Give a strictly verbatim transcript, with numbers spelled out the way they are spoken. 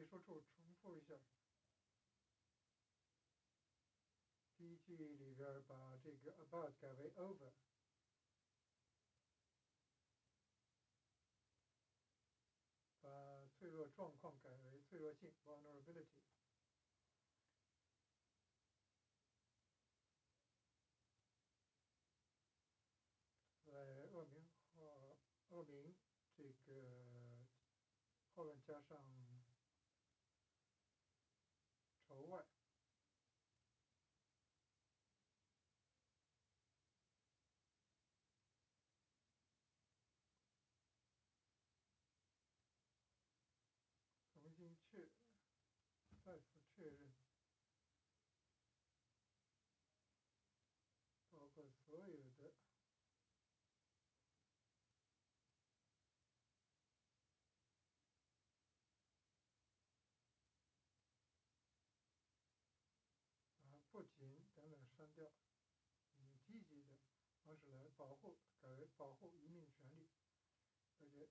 述处重复一下。第一句里边把这个 about 改为 over， 把脆弱状况改为脆弱性 vulnerability。在恶名化恶名这个后面加上仇外。重新确再次确认，包括所有的啊不仅等等删掉，以积极的方式来保护，改为保护移民权利，而且